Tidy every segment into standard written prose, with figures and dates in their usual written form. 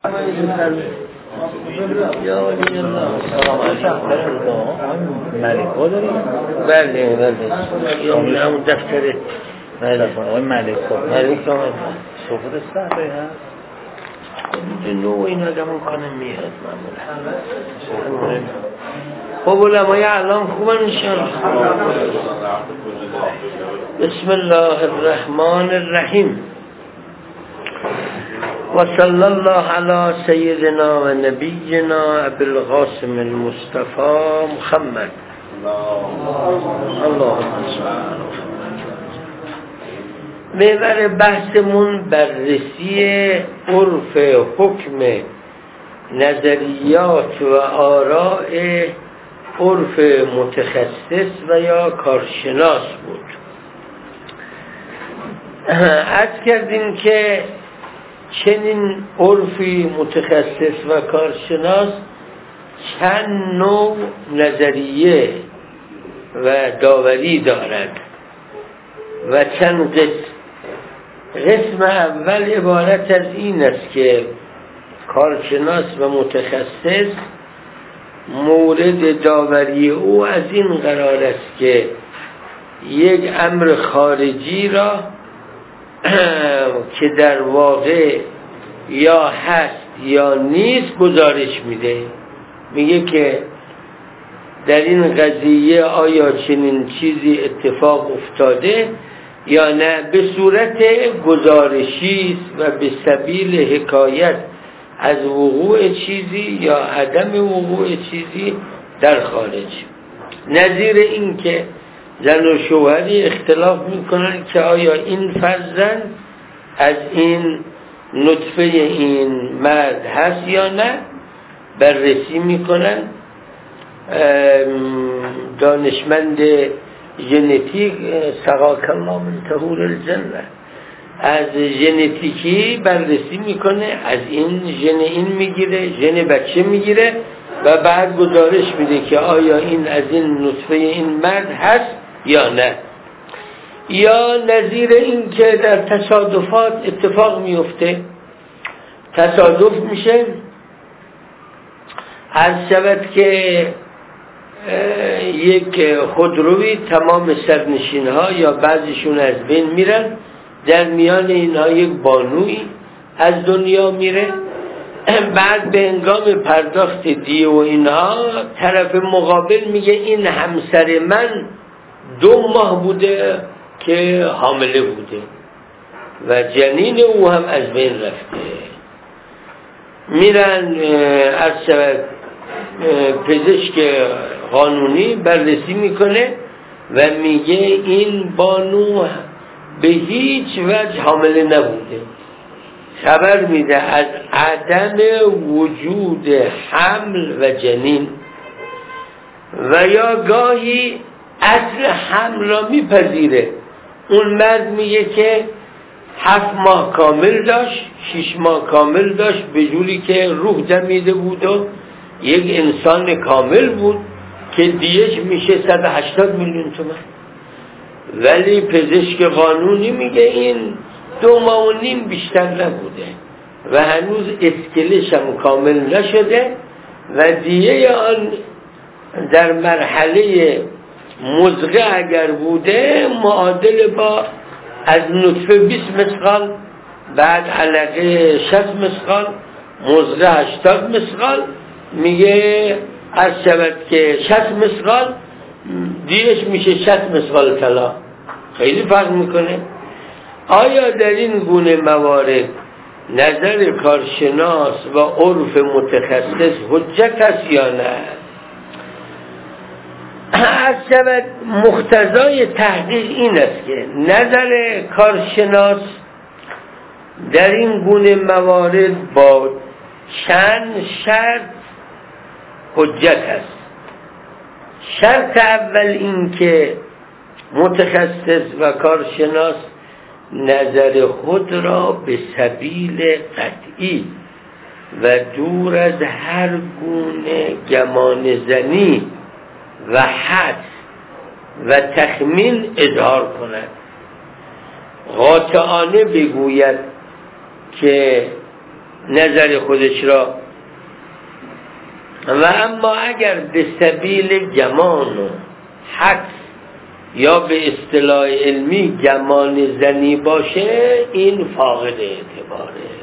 یا ولی الله سلام علیکم ملکا داریم؟ بله یا همون دفتره آقای ملکا صحبت سهره هست؟ نوع این آدم کنه میاد معمولا خب علمای علام خوبن انشاءالله. بسم الله الرحمن الرحیم و صلی الله علی سیدنا و نبینا ابی القاسم المصطفى محمد. اللهم صل. محور بحثمون بررسی عرف حکم نظریات و آراء عرف متخصص و یا کارشناس بود. عرض کردیم که چنین عرفی متخصص و کارشناس چند نوع نظریه و داوری دارد و چند قسم اول عبارت از این است که کارشناس و متخصص مورد داوری او از این قرار است که یک امر خارجی را که در واقع یا هست یا نیست گزارش میده، میگه که در این قضیه آیا چنین چیزی اتفاق افتاده یا نه، به صورت گزارشی و به سبیل حکایت از وقوع چیزی یا عدم وقوع چیزی در خارج. نظیر این که زن و شوهری اختلاف میکنن که آیا این فرزند از این نطفه این مرد هست یا نه، بررسی میکنن. دانشمند ژنتیک سقاک الله من طهور الجنه از ژنتیکی بررسی میکنه، از این ژن این میگیره، ژن بچه میگیره و بعد گزارش میده که آیا این از این نطفه این مرد هست یا نه. یا نظیر این که در تصادفات اتفاق میفته، تصادف میشه، عرض شود که یک خودروی تمام سرنشین ها یا بعضیشون از بین میرن، در میان اینها یک بانوی از دنیا میره. بعد به هنگام پرداخت دیه و اینها طرف مقابل میگه این همسر من 2 ماه بوده که حامله بوده و جنین او هم از بین رفته. میرن از پزشک قانونی بررسی میکنه و میگه این بانو به هیچ وجه حامله نبوده، خبر میده از عدم وجود حمل و جنین، و یا گاهی اصل حمل را میپذیره. اون مرد میگه که 7 ماه کامل داشت، 6 ماه کامل داشت، به جوری که روح دمیده بود و یک انسان کامل بود که دیهش میشه 180 میلیون تومان. ولی پزشک قانونی میگه این 2 ماه و نیم بیشتر نبوده و هنوز اسکلش هم کامل نشده و دیه آن در مرحله مزغه اگر بوده معادل با از نطفه 20 مثقال، بعد علقه 60 مثقال، مزغه 80 مثقال، میگه از شود که 60 مثقال دیش میشه 60 مثقال طلا. خیلی فرق میکنه. آیا در این گونه موارد نظر کارشناس و عرف متخصص حجت است یا نه؟ از شود مقتضای تحقیق این است که نظر کارشناس در این گونه موارد با چند شرط حجت است. شرط اول این که متخصص و کارشناس نظر خود را به سبیل قطعی و دور از هر گونه گمان زنی و حدس و تخمین اظهار کند، قاطعانه بگوید که نظر خودش را. و اما اگر به سبیل گمان و حدس یا به اصطلاح علمی گمان زنی باشه این فاقد اعتباره.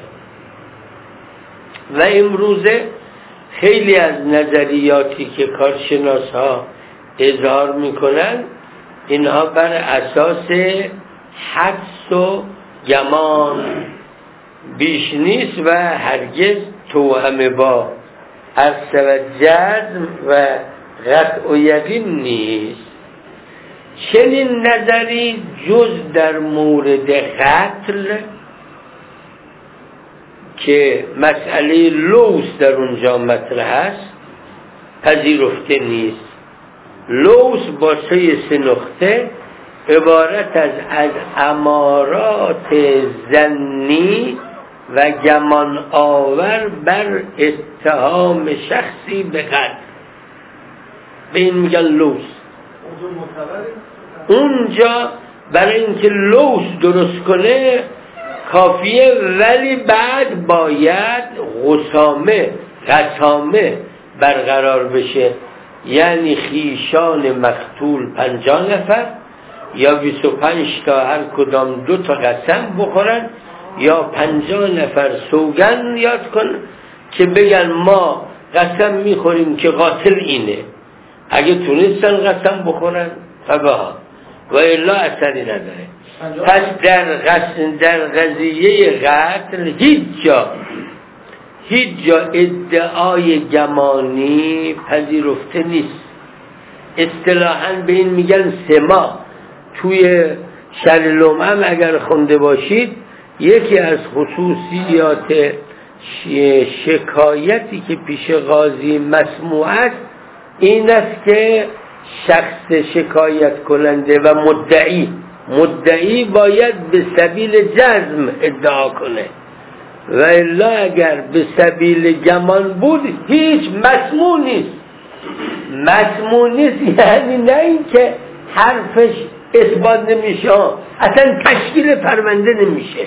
و امروزه خیلی از نظریاتی که کارشناس ها اظهار میکنن اینها بر اساس حدس و گمان بیش نیست و هرگز توأم با عرض و جزم و قطع و یقین نیست. چنین نظری جز در مورد قتل که مسئله لوث در اونجا مطرح است پذیرفته نیست. لوث با سه نقطه عبارت از امارات ظنی و گمان آور بر اتهام شخصی به قتل، به این میگن لوث. اونجا برای اینکه لوث درست کنه کافیه، ولی بعد باید قسامه برقرار بشه، یعنی خیشان مقتول 50 نفر یا 25 تا هر کدام 2 تا قسم بخورن یا 50 نفر سوگن یاد کن که بگن ما قسم میخوریم که قاتل اینه. اگه تونستن قسم بخورن فبها و الا اثری نداره. پس در قضیه قتل هیچ جا ادعای گمانی پذیرفته نیست. اصطلاحاً به این میگن سما. توی شرح لمعه اگر خونده باشید یکی از خصوصیات شکایتی که پیش قاضی مسموع است این است که شخص شکایت کننده و مدعی باید به سبیل جزم ادعا کنه و الا اگر به سبیل گمان بود هیچ مسموع نیست. یعنی نه این که حرفش اثبات نمیشه، اصلا تشکیل پرونده نمیشه.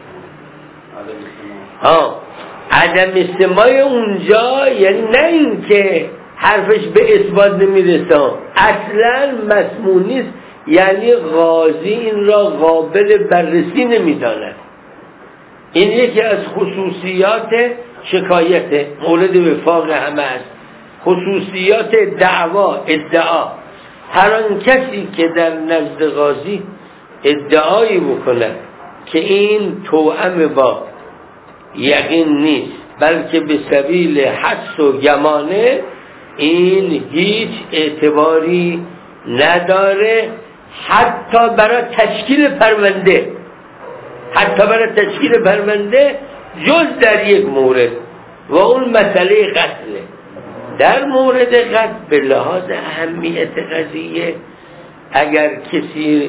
عدم استماع اونجا یعنی نه این که حرفش به اثبات نمیرسه، اصلا مسموع نیست، یعنی قاضی این را قابل بررسی نمیداند. این یکی از خصوصیات شکایت مورد وفاق همه است. خصوصیات ادعا. هر آن کسی که در نزد قاضی ادعایی بکنه که این توأم با یقین نیست بلکه به سبیل حدس و گمانه، این هیچ اعتباری نداره حتی برای تشکیل پرونده جز در یک مورد و اون مسئله قتله. در مورد قتل به لحاظ اهمیت قضیه اگر کسی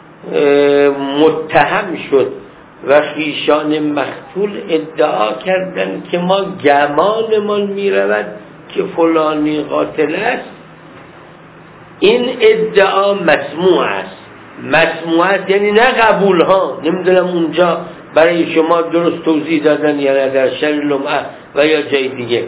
متهم شد و خیشان مقتول ادعا کردن که ما گمانمان میرود که فلانی قاتل است، این ادعا مسموع است یعنی نه قبول ها. نمیدونم اونجا برای شما درست توضیح دادن یا نه در شرح لمعه و یا جای دیگه.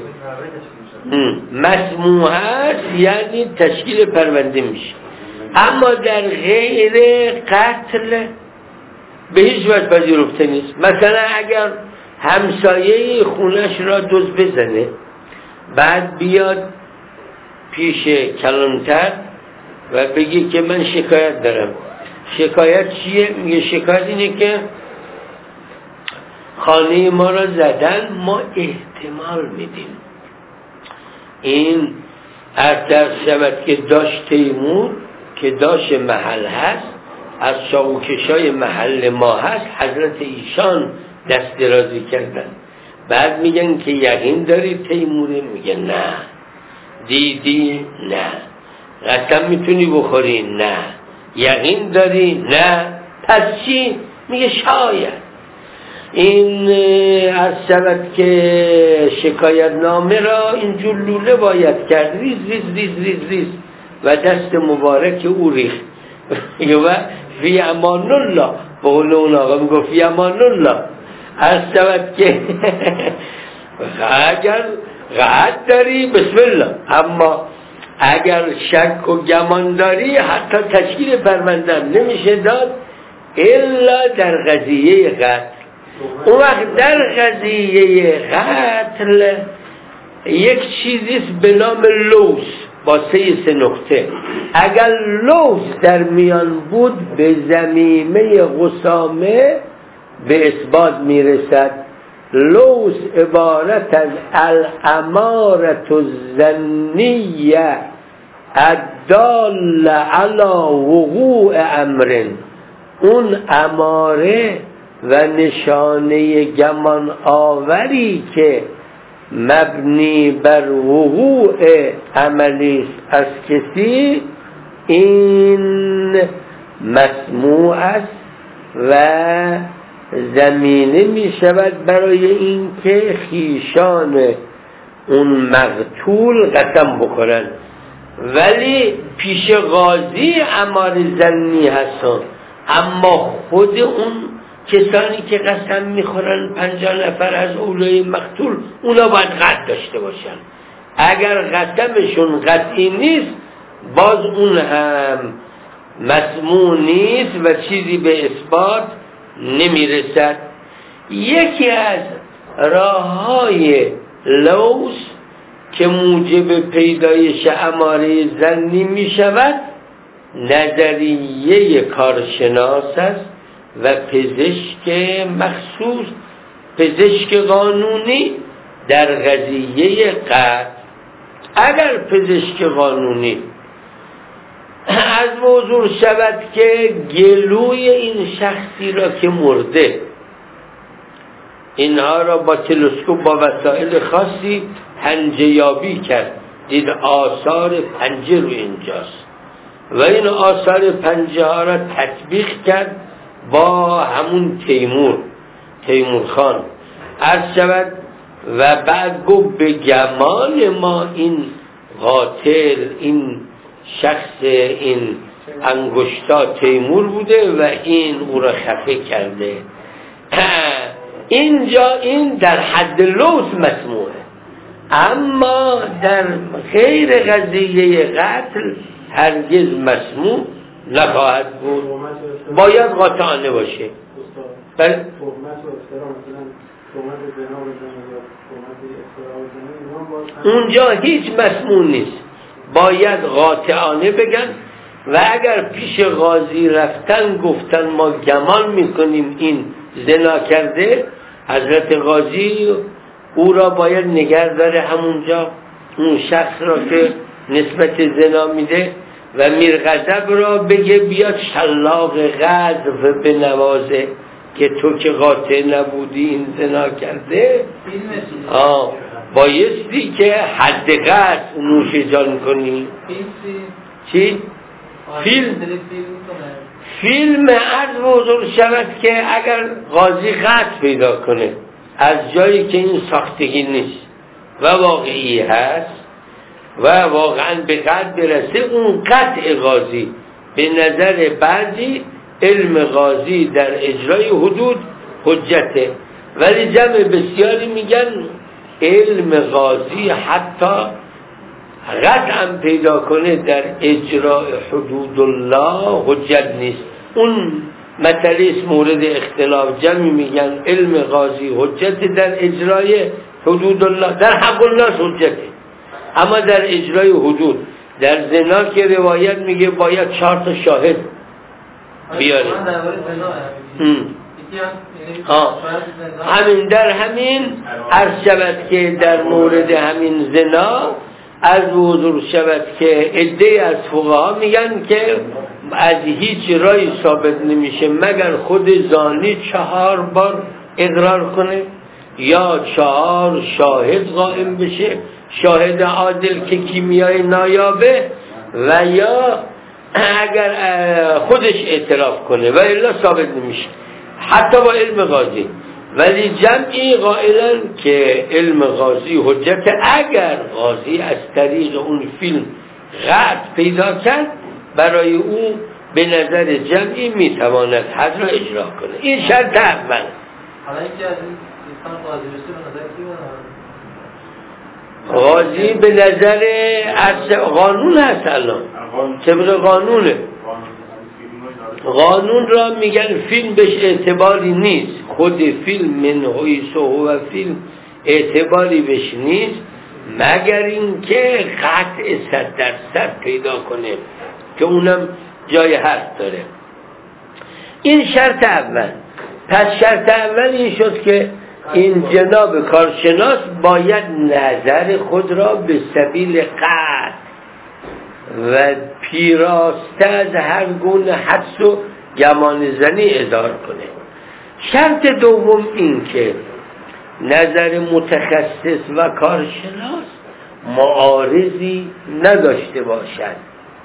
مسموع است یعنی تشکیل پرونده میشه. اما در غیر قتل به هیچ وجه پذیرفته نیست. مثلا اگر همسایه خونش را دزد بزنه بعد بیاد پیش کلانتر و بگی که من شکایت دارم. شکایت چیه؟ میگه شکایت اینه که خانه ما را زدن، ما احتمال میدیم این ارتر شود که داشت تیمور که داشت محل هست، از چاقوکشای محل ما هست، حضرت ایشان دست درازی کردن. بعد میگن که یقین داری تیموره؟ میگه نه. دیدی؟ نه. قسم میتونی بخوری؟ نه. یقین داری؟ نه. پس چی؟ میگه شاید. این از شود که شکایت نامه را اینجور لوله باید کرد، ریز ریز ریز ریز ریز و دست مبارک او ریخت و فی امان الله. به قول اون آقا میگه فی امان الله. عرض شود که اگر قطع داری بسم الله، اما اگر شک و گمان داری حتی تشکیل پرونده نمیشه داد الا در قضیه قتل. اون وقت در قضیه قتل یک چیزیست به نام لوث با سه نقطه. اگر لوث در میان بود به ضمیمه قسامه به اثبات میرسد. لوث عبارت از الامارة الظنیه الدال علی وقوع امر، اون اماره و نشانه گمان آوری که مبنی بر وقوع عملی از کسی، این مسموع است و زمینه می شود برای این که خیشان اون مقتول قسم بخورن. ولی پیش قاضی امار زنی هستن، اما خود اون کسانی که قسم میخورن 50 نفر از اولای مقتول، اونا باید قطع داشته باشن. اگر قسمشون قطعی نیست باز اون هم مسموع نیست و چیزی به اثبات نمیرسد. یکی از راههای لوث که موجب پیدایش اماره ظنی می شود نظریه کارشناس است و پزشک مخصوص، پزشک قانونی در قضیه قتل. اگر پزشک قانونی از موضوع شود که گلوی این شخصی را که مرده، اینها را با تلسکوپ با وسایل خاصی پنجه یابی کرد، دید آثار پنجه رو اینجاست و این آثار پنجه ها را تطبیق کرد با همون تیمور خان عرض شود و بعد گفت به گمان ما این قاتل، این شخص، این انگشتا تیمور بوده و این او را خفه کرده. اینجا این در حد لوث مسموعه، اما در غیر قضیه قتل هرگز مسموع نخواهد بود، باید قاطعانه باشه. بله اونجا هیچ مسموع نیست، باید قاطعانه بگن و اگر پیش قاضی رفتن گفتن ما گمان میکنیم این زنا کرده، حضرت قاضی او را باید نگه داره همونجا، اون شخص را که نسبت زنا میده و میرغضب را بگه بیاد شلاق غضب به نوازه که تو که قاطع نبودی این زنا کرده. بایستی که حد قتل نوش جان کنی. چی؟ فیلم عرض بزرگ شود که اگر قاضی قطع پیدا کنه از جایی که این ساختگی نیست و واقعی هست و واقعا به قطع برسه، اون قطع قاضی به نظر بعضی علم قاضی در اجرای حدود حجته، ولی جمع بسیاری میگن علم قاضی حتی قطعا پیدا کنه در اجرای حدود الله حجت نیست. اون مسئله مورد اختلاف، جمعی میگن علم قاضی حجت در اجرای حدود الله، در حق الله حجته، اما در اجرای حدود در زنا که روایت میگه باید 4 تا شاهد بیاره. همین در همین عرض شود که در مورد همین زنا از حضور شود که عده از فقها میگن که از هیچ رای ثابت نمیشه مگر خود زانی 4 بار اقرار کنه یا 4 شاهد قائم بشه، شاهد عادل که کیمیای نایابه، و یا اگر خودش اعتراف کنه و الا ثابت نمیشه حتی با علم قاضی. ولی جمعی قائلن که علم قاضی حجت، اگر قاضی از طریق اون فیلم قطع پیدا کرد برای او به نظر جمعی میتواند حد را اجرا کنه. این شرط اول. حالا اینکه از این دوستان قاضی بشه به نظر کی بود؟ قاضی به نظر قانون هست الان طبق قانونه. قانون را میگن فیلم بهش اعتباری نیست، خود فیلم من حیث و فیلم اعتباری بهش نیست مگر اینکه قطع 100% پیدا کنه که اونم جای حرف داره. این شرط اول. پس شرط اول این شد که این جناب کارشناس باید نظر خود را به سبیل قطع و پیراسته از هر گونه حدس و گمان زنی اظهار کنه. شرط دوم این که نظر متخصص و کارشناس معارضی نداشته باشد.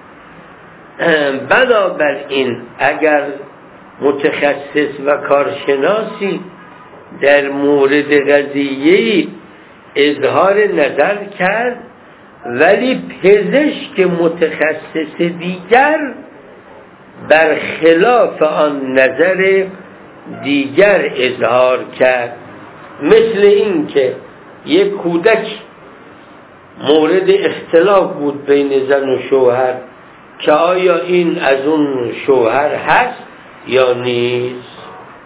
بنابراین اگر متخصص و کارشناسی در مورد قضیه‌ای اظهار نظر کرد ولی پزشک متخصص دیگر برخلاف آن نظر دیگر اظهار کرد، مثل این که یک کودک مورد اختلاف بود بین زن و شوهر که آیا این از اون شوهر هست یا نیست.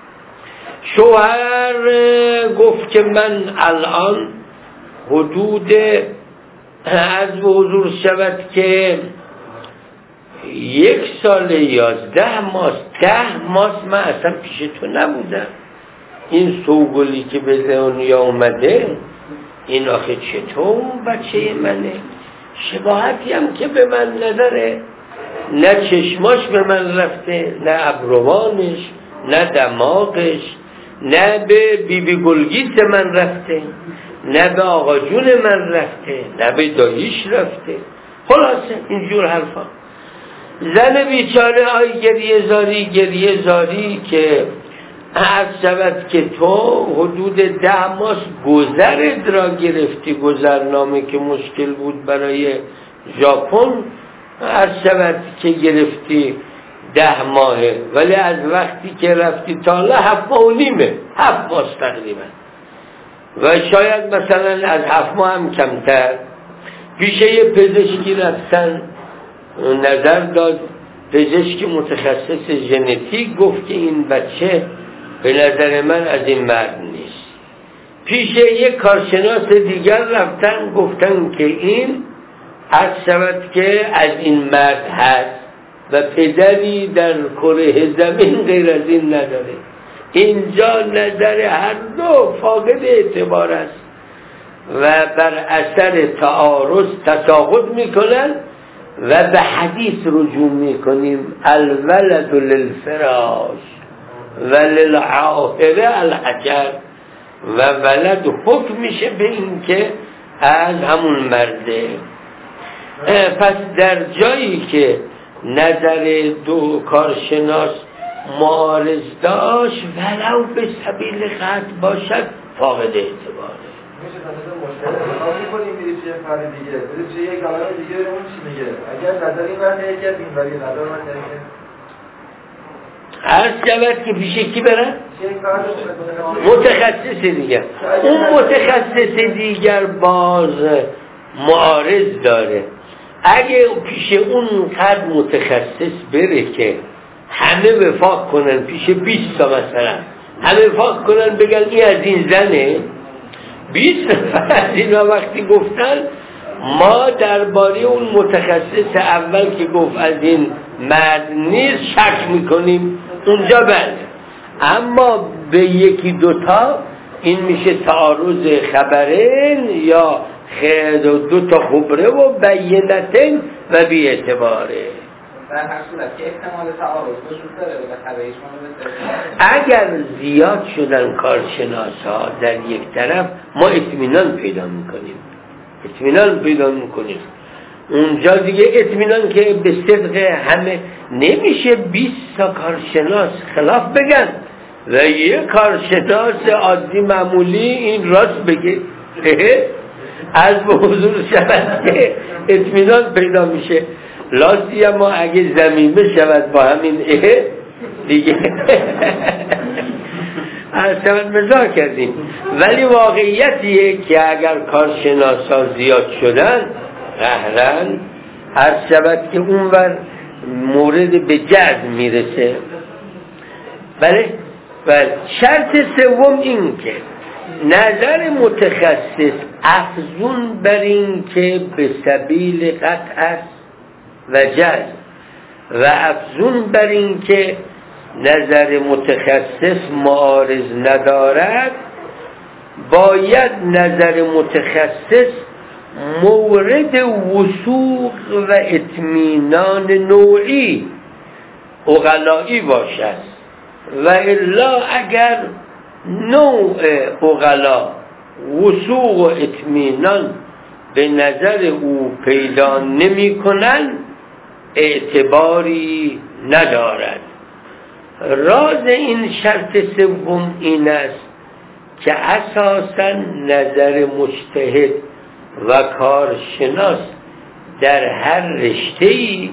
شوهر گفت که من الان حدود از حضور شود که 1 سال 11 ماه 10 ماه من اصلا پیش تو نبودم. این سوگلی که به دنیا اومده این آخه چطور بچه منه؟ شباهتی هم که به من نداره، نه چشماش به من رفته، نه ابروانش، نه دماغش، نه به بیبی گلگیت من رفته، نه به آقا جون من رفته، نه به داییش رفته. خلاصه اینجور حرفا. زن بیچاره آی گریه زاری که هر شود که تو حدود 10 ماه گذرت را گرفتی، گذرنامه که مشکل بود برای ژاپن، هر شود که گرفتی 10 ماهه ولی از وقتی که رفتی تا حالا 7 ماه و نیمه، 7 ماه تقریبا و شاید مثلا از 7 ماه هم کمتر. پیش یه پزشکی رفتن، نظر داد، پزشک متخصص ژنتیک گفت که این بچه به نظر من از این مرد نیست. پیش یک کارشناس دیگر رفتن گفتن که این هر شود که از این مرد هست و پدری در کره زمین غیر از این نداره. اینجا نظر هر دو فاقد اعتبار است و بر اثر تعارض تساقط میکنن و به حدیث رجوع میکنیم الولد للفراش و للعاهره الحجر و ولد حکم میشه به این که از همون مرده. پس در جایی که نظر دو کارشناس معارض داشت ولو به سبیل قطع باشد فاقد اعتباره. میشه مثلا مشکل میکنیم میریم چه فرد دیگه بریم چه یک آقای دیگه اون چی میگه اگر نظر این من نگه این ولی نظر من نگه عرض شود که پیش کی برن؟ متخصص دیگر. اون متخصص دیگر باز معارض داره. اگه پیش اون قد متخصص بره که همه وفاق کنن پیش 20 تا مثلا همه وفاق کنن بگن این از این زنه 20 نفر از این وقتی گفتن ما درباره اون متخصص اول که گفت از این مرد نیست شک میکنیم اونجا بله. اما به یکی دوتا این میشه تعارض خبرین یا دو تا خبره و بینتین و بی اعتباره. در هر صورت که احتمال تعارض وجود داره بالاخره ایشون اگر زیاد شدن کارشناس ها در یک طرف ما اطمینان پیدا میکنیم اونجا دیگه اطمینان که به صدق همه نمیشه 20 تا کارشناس خلاف بگن و یک کارشناس عادی معمولی این راست بگه از به حضور شود که اطمینان پیدا میشه. لازم ما اگه زمینه شود با همین دیگه مزاح کردیم، ولی واقعیتیه که اگر کارشناسا زیاد شدن قهرن هر شود که اونور مورد به جذب میرسه. بله شرط سوم این که نظر متخصص افزون بر این که به سبیل قطع است و جذب و افزون بر این که نظر متخصص معارض ندارد، باید نظر متخصص مورد وثوق و اطمینان نوعی عقلایی باشد، و الا اگر نوع عقلا وثوق و اطمینان به نظر او پیدا نمی کنند اعتباری ندارد. راز این شرط سوم این است که اساساً نظر مجتهد و کارشناس در هر رشته‌ای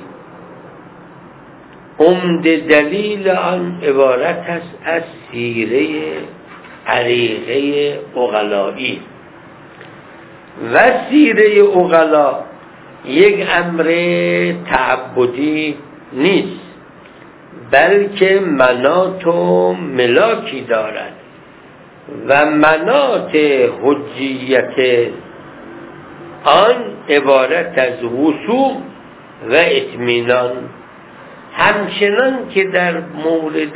عمده دلیل آن عبارت است از سیره عریقه عقلایی، و سیره عقلا یک امر تعبدی نیست، بلکه مناط و ملاکی دارد و مناط حجیت آن عبارت از وثوق و اطمینان، همچنان که در مورد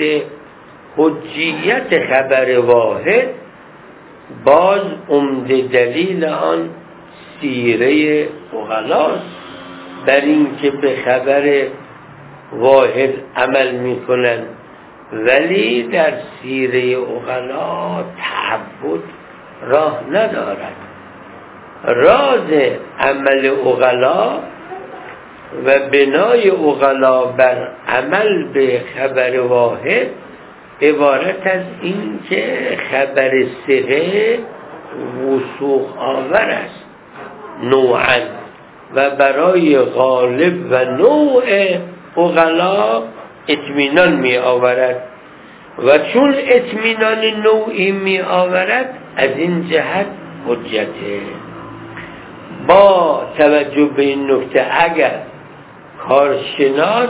حجیت خبر واحد باز عمده دلیل آن سیره عقلاست بر این که به خبر واحد عمل می کنند، ولی در سیره عقلا تعبد راه ندارد. راز عمل عقلا و بنای عقلا بر عمل به خبر واحد عبارت از این که خبر ثقه وثوق آور است نوعا، و برای غالب و نوع عقلا اطمینان می آورد، و چون اطمینان نوعی می آورد از این جهت حجته. با توجه به این نکته اگر کارشناس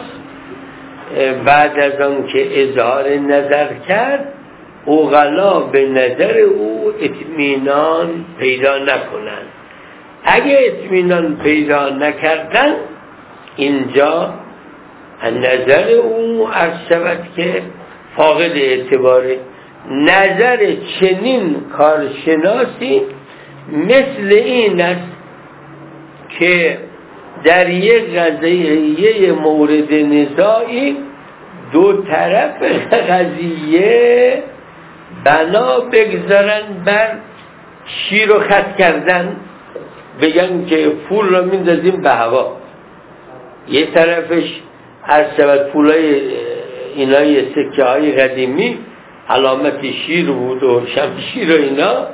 بعد از آن که اظهار نظر کرد عقلا به نظر او اطمینان پیدا نکنند، اگه اطمینان پیدا نکردن اینجا نظر او عرض شود که فاقد اعتباره. نظر چنین کارشناسی مثل این است که در یک قضیه مورد نزاعی دو طرف قضیه بنا بگذارن بر شیر و خط کردن، بگن که پول را میندازیم به هوا، یه طرفش هر شود پولای اینای سکه های قدیمی علامت شیر بود و شمشیر و اینا،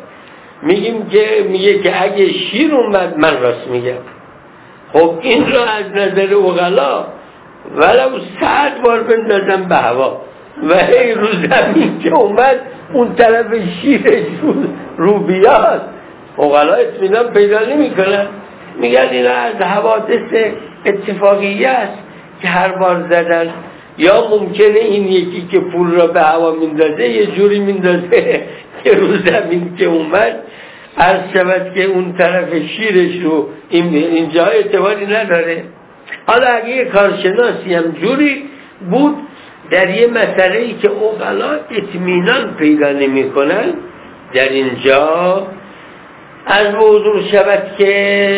میگه که اگه شیر اومد من راست میگم. خب این را از نظر عقلا ولو 100 بار بندازم به هوا و هی رو زمین که اومد اون طرف شیرش رو بیاد، عقلا اطمینان پیدا نمی کنن، میگن اینا از حوادث اتفاقیه است که هر بار زدن، یا ممکنه این یکی که پول را به هوا میندازه یه جوری میندازه که رو زمین که اومد عرض شود که اون طرف شیرش رو اینجا اعتباری نداره. حالا اگه یه کارشناسی هم جوری بود در یه مسئله‌ای که عقلا اطمینان پیدا نمی کنن، در اینجا از حضور شود که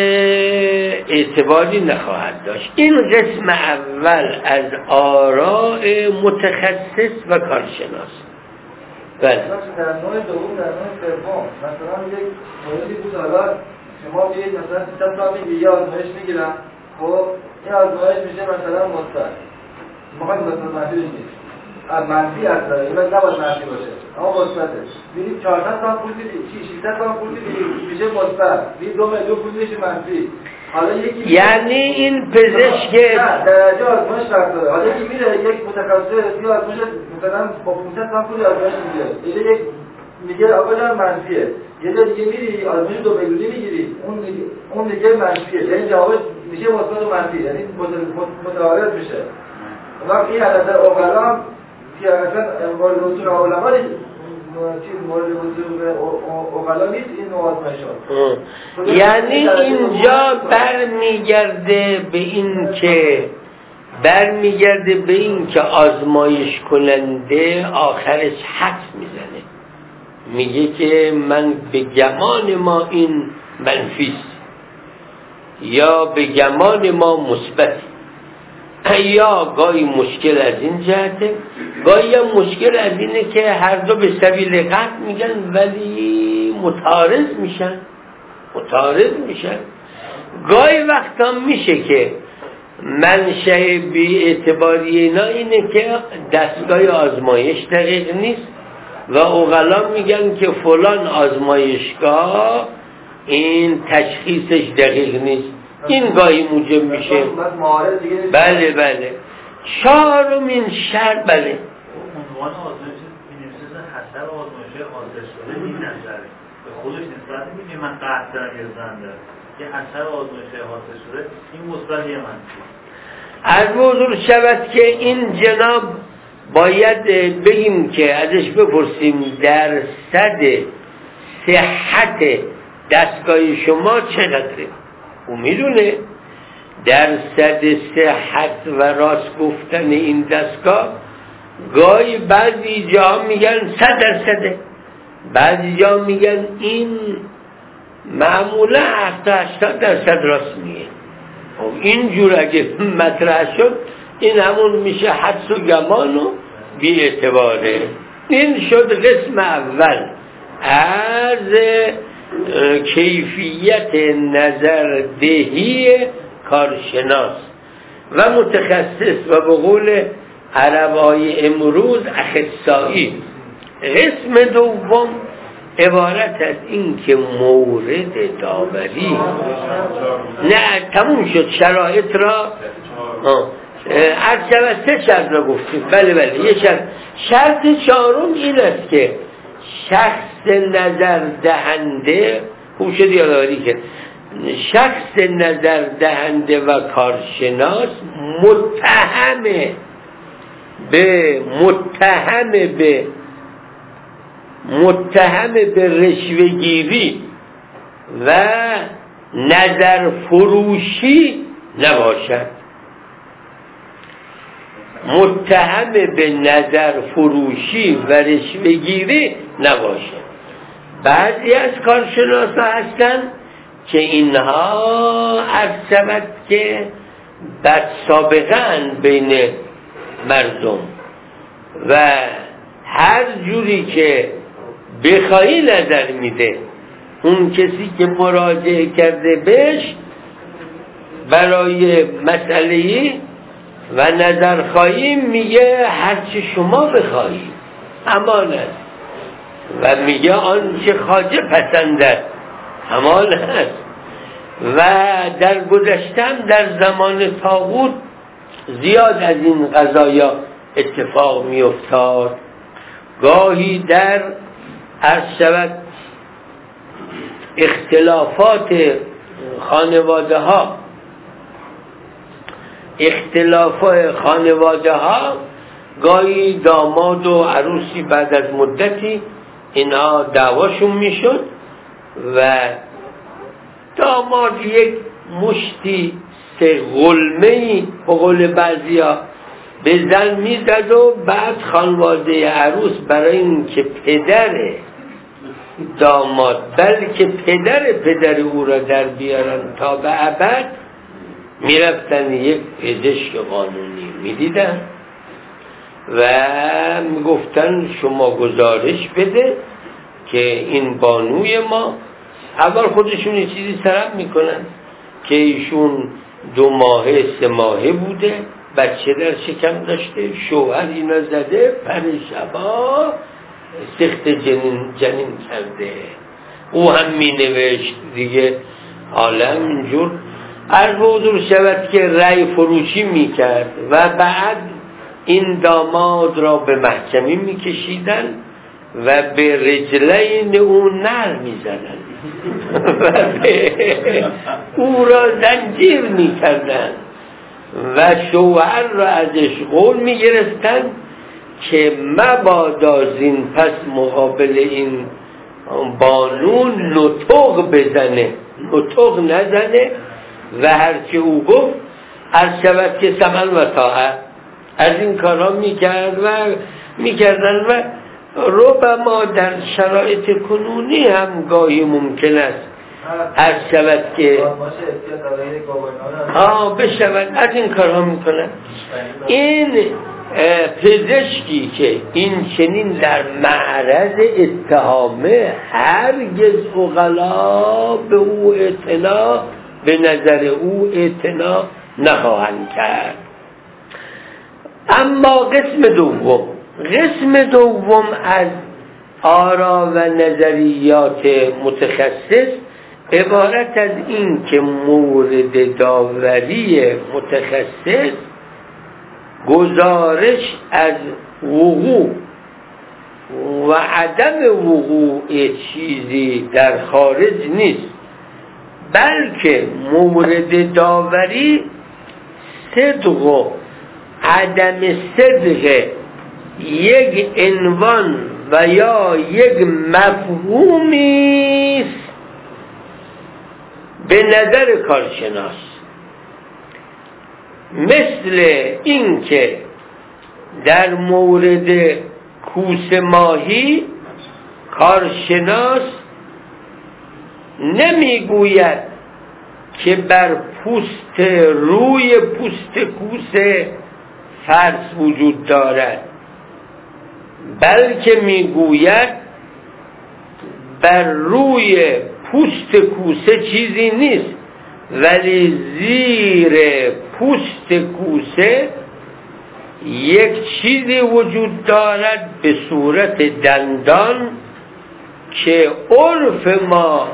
اعتباری نخواهد داشت. این قسم اول از آراء متخصص و کارشناس. بله. در نوع دوم، در نوع سوم مثلا یک موردی بود، حالا شما بیایید مثلا سیستم تا میگی یا آزمایش میگیرن، خب این آزمایش میشه مثلا مثبت، میخواید مثلا منفی نیست، منفی هست داره، این نباید منفی باشه اما مثبته، میرید 400 تا پول دیدید، 600 تا پول دیدید میشه مثبت، میرید 2 میلیون پول میشه منفی. حالا یکی یعنی این پزشک درجه آزمایش فرق داره. حالا یکی میره یک متخصص یا آزمایش مثلا با 500 تومن پول آزمایش میگیره، یک میگه اولا منفیه، یه جا دیگه میری آزمایش 2 میلیونی میگیری، اون دیگه منفیه، یعنی جوابش میشه مثبت و منفی، یعنی متعارض میشه. وقت این از نظر عقلا که اصلا مورد وصول علما نیست، مورد وصول عقلا نیست این نوع آزمایشات. یعنی اینجا برمیگرده به این که آزمایش کننده آخرش حدس میزنه، میگه که من به گمان ما این منفیست یا به گمان ما مثبت، یا گاهی مشکل از این جهته، گاهی هم مشکل از اینه که هر دو به سبیل قطع میگن ولی متعارض میشن. گاهی وقتا میشه که منشأ بی اعتباری اینا اینه که دستگاه آزمایش دقیق نیست و عقلا میگن که فلان آزمایشگاه این تشخیصش دقیق نیست، این گاهی موجب میشه. بله چهارمین شرط بله عنوان آزمایش بینیسیز حسر آزمایش حاصل شده این نظره به خودش نسبت میده من قطع دارم یه زنده که حسر آزمایش حاصل شده این مثبت یه منفی. از حضور شود که این جناب باید بگیم که ازش بپرسیم درصد صحت دستگاه شما چقدره. او میدونه درصد صحت و راست گفتن این دستگاه گاهی بعضی جا میگن 100%، بعضی جا میگن این معمولا 70-80% راست میگه. این جور اگه مطرح شد این همون میشه حدس و گمان و بی اعتباره. این شد قسم اول از کیفیت نظردهی کارشناس و متخصص و به قول عربای امروز اخصایی. قسم دوم عبارت از این که مورد داوری نه تموم شد شرایط را از شبه 3 شرط را گفتیم. بله یه شرط چهارم این است که شخص نظر دهنده خوب شد یادآوری کرد، شخص نظر دهنده و کارشناس متهم به رشوه‌گیری و نظر فروشی نباشد. متهم به نظر فروشی و رشوه‌گیری نباشد. بعضی از کارشناسا هستن که اینها عرض که بد سابقه‌اند بین مردم و هر جوری که بخواهی نظر میده. اون کسی که مراجعه کرده بهش برای مسئله‌ای و نظرخواهی میگه هرچی شما بخواهی امان است و میگه آنچه خواجه پسندد امان است. و در گذشتم در زمان طاغوت زیاد از این قضایا اتفاق میافتاد. گاهی در عرض شود اختلاف خانواده ها گاهی داماد و عروسی بعد از مدتی اینا دعواشون میشد و داماد یک مشتی غلمه‌ای به قول بعضیا به زن میزد و بعد خانواده عروس برای این که پدر داماد بلکه پدر او را در بیارن تا به ابد میرفتن یک پزشک قانونی میدیدن و میگفتن شما گزارش بده که این بانوی ما، اول خودشون یه چیزی سرم میکنن که ایشون 2 ماهه 3 ماهه بوده، بچه در شکم داشته، شوهر اینا زده، پر شبا سخت جنین کرده. او هم می نوشت دیگه عالم اینجور عرض حضور شود که رأی فروشی می کرد و بعد این داماد را به محکمی میکشیدن و به رجلین او نر میزدن و او را زنجیر میکردن و شوهر را ازش قول میگرفتن که مبادا زین پس مقابل این بانو نطق بزنه، نطق نزنه و هرچه او گفت عرض شود که سمعا و طاعت. از این کارها میکردن و ربما در شرایط کنونی هم گاهی ممکن است عرض شود که بشود از این کارها میکنن. این پزشکی که این چنین در معرض اتهامه هرگز عقلا به او اعتنا، به نظر او اعتنا نخواهند کرد. اما قسم دوم از آرا و نظریات متخصص عبارت از این که مورد داوری متخصص گزارش از وقوع و عدم وقوع چیزی در خارج نیست، بلکه مورد داوری صدق و عدم صدق یک عنوان و یا یک مفهومی است به نظر کارشناس. مثل این که در مورد کوسه ماهی کارشناس نمیگوید که بر روی پوست کوسه فرس وجود دارد، بلکه میگوید بر روی پوست کوسه چیزی نیست، ولی زیر پوست کوسه یک چیزی وجود دارد به صورت دندان که عرف ما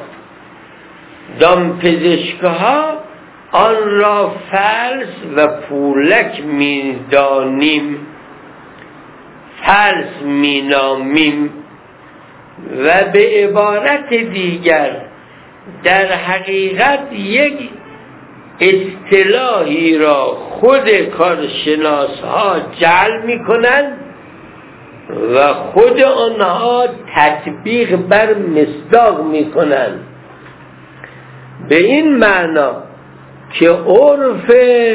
دامپزشک‌ها آن را فلس و پولک مینامیم و به عبارت دیگر در حقیقت یک اصطلاحی را خود کارشناس ها جعل می کنند و خود آنها تطبیق بر مصداق می کنند، به این معنا که عرف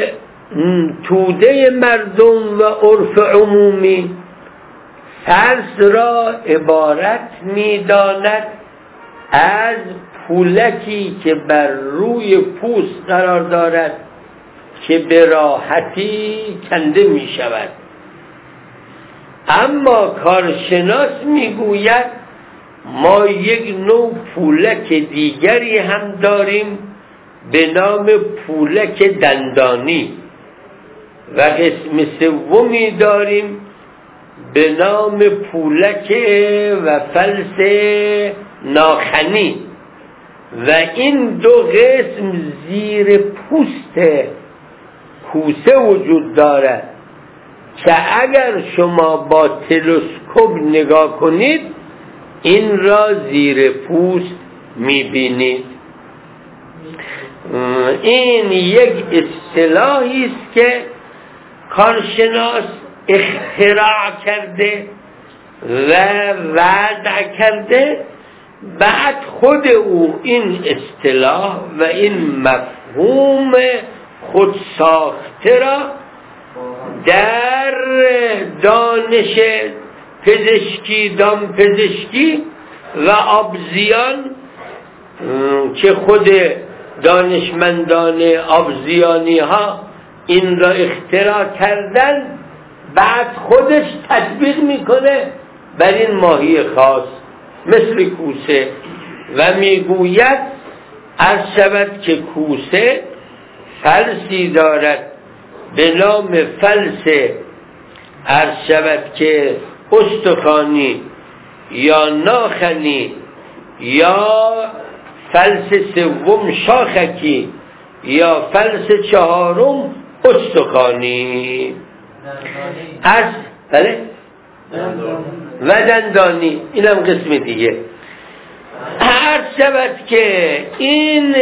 توده مردم و عرف عمومی فرس را عبارت می داند از پولکی که بر روی پوست قرار دارد که به راحتی کنده می شود. اما کارشناس می گوید ما یک نوع پولک دیگری هم داریم به نام پولک دندانی و قسم سومی داریم به نام پولک و فلس ناخنی و این دو قسم زیر پوست کوسه وجود دارد که اگر شما با تلسکوپ نگاه کنید این را زیر پوست میبینید. این یک اصطلاحی است که کارشناس اختراع کرده و وضع کرده، بعد خود او این اصطلاح و این مفهوم خود ساخته را در دانش پزشکی، دامپزشکی و آبزیان که خود دانشمندان آبزیانی ها این را اختراع کردن، بعد خودش تطبیق میکنه بر این ماهی خاص مثل کوسه و میگوید عرض شود که کوسه فلسی دارد به نام فلس عرض شود که استخوانی یا ناخنی یا فلس سوم شاخکی یا فلس چهارم استخوانی. از بله و دندانی، اینم قسم دیگه. عرض شود که این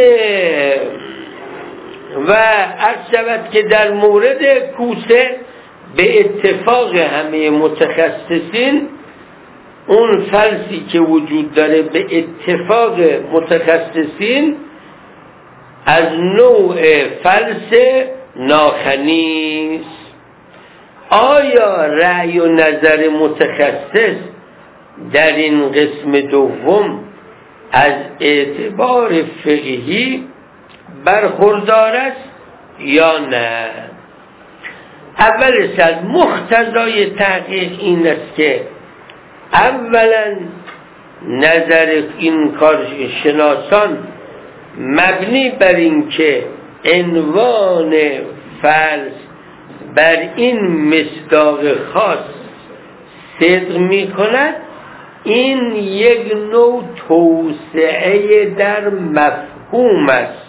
و عرض شود که در مورد کوسه به اتفاق همه متخصصین اون فلسی که وجود داره به اتفاق متخصصین از نوع فلس ناخنی است. آیا رأی و نظر متخصص در این قسم دوم از اعتبار فقهی برخوردار است یا نه؟ اول سر مقتضای تحقیق این است که اولا نظر این کارشناسان مبنی بر این که عنوان فلس بر این مصداق خاص صدق می کند، این یک نوع توسعه در مفهوم است،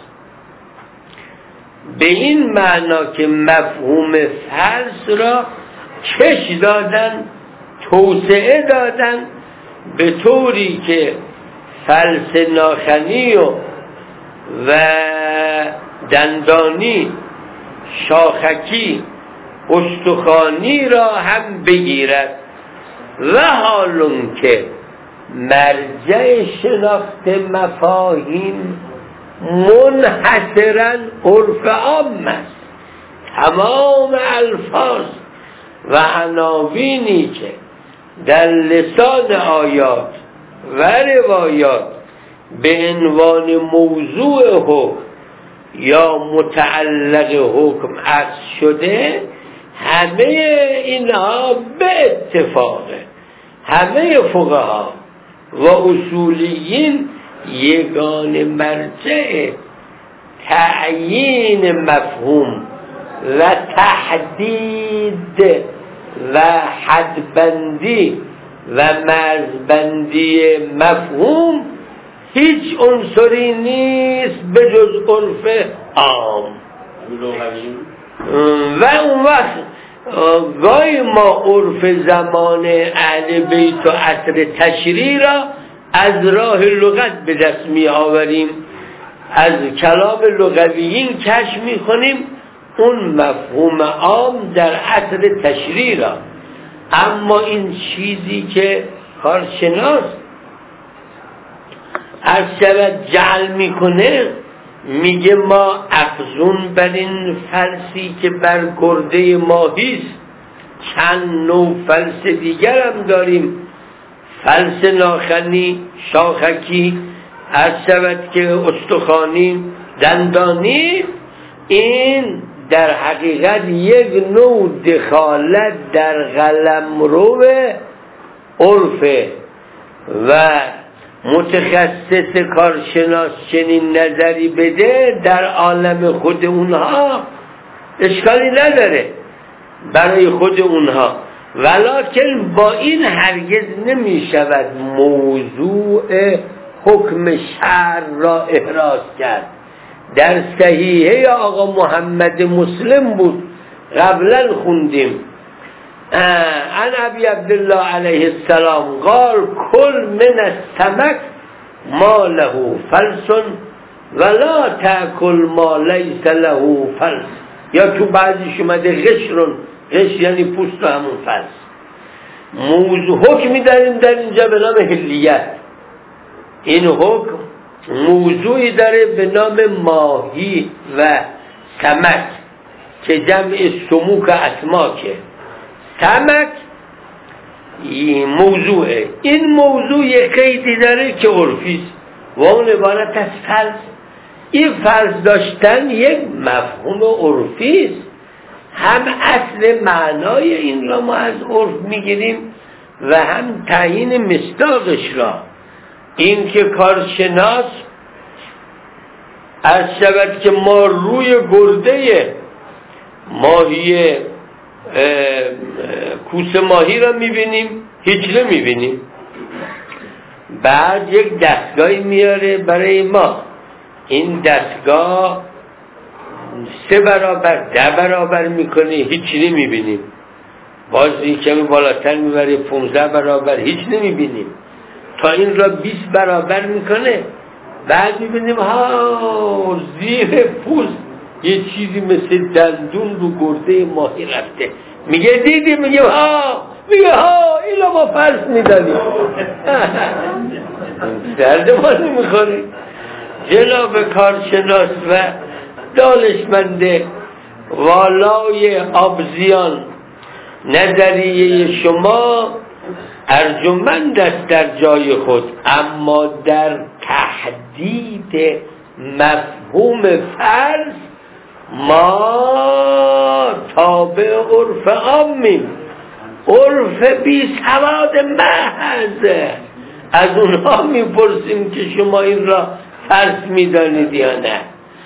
به این معنا که مفهوم فلس را کش دادن، توسعه دادن، به طوری که فلس ناخنی و دندانی، شاخکی، استخوانی را هم بگیرد و حالون که مرجع شناخت مفاهیم منحصراً عرف عام است. تمام الفاظ و عناوینی که در لسان آیات و روایات به عنوان موضوع حکم یا متعلق حکم عکس شده، همه اینها به اتفاق همه فقها و اصولیین یگان مرجع تعیین مفهوم و تحدید و حدبندی و مرزبندی مفهوم هیچ عنصری نیست به جز عرف عام. و اون وقت گاهی ما عرف زمان اهل بیت و عصر تشریع را از راه لغت به دست می آوریم، از کلام لغویین کشف می کنیم اون مفهوم عام در عصر تشریع را. اما این چیزی که کارشناس از شود جعل میکنه، میگه ما افزون بر این فلسی که بر گرده ماهیست چند نوع فلس دیگر هم داریم، فلس ناخنی، شاخکی، از شود که استخوانی، دندانی. این در حقیقت یک نوع دخالت در قلمرو عرف و متخصص کارشناس چنین نظری بده در عالم خود اونها اشکالی نداره برای خود اونها، ولکن با این هرگز نمی شود موضوع حکم شرع را احراز کرد. در صحیحه آقا محمد مسلم بود، قبلا خوندیم، عن ابی عبدالله علیه السلام قال کل من السمک ما له فلس ولا تاکل ما لیس له فلس. یا تو بعضیش اومده غشرون، غش یعنی پوست و همون فلس. موضوع حکمی داریم در اینجا به نام حلیت. این حکم موضوعی داره به نام ماهی و سمک که جمع سموک اسماکه. سمک این موضوعه، این موضوع یک قیدی داره که عرفیست و اون عبارت از فلس. این فلس داشتن یک مفهوم عرفیست، هم اصل معنای این را ما از عرف میگیریم و هم تعیین مصداقش را. این که کارشناس از شود که ما روی گرده ماهی کوسه ماهی را میبینیم، هیچ نمیبینیم، بعد یک دستگاهی میاره برای ما، این دستگاه 3 برابر 10 برابر میکنه، هیچ نمیبینیم. باز این کمی بالاتر میبره 15 برابر هیچ نمیبینیم تا این را 20 برابر میکنه بعد میبینیم ها زیر پوست یه چیزی مثل دندون رو گرده ماهی رفته میگه دیدی میگه ها اینا ما فرض میدانیم درد ما نمیخوری جناب کارشناس و دانشمند والای آبزیان نظریه شما ارجمند است در جای خود اما در تحدید مفهوم فرض ما تابع عرف عامیم عرف بی سواد محض از اونها میپرسیم که شما این را فرض میدانید یا نه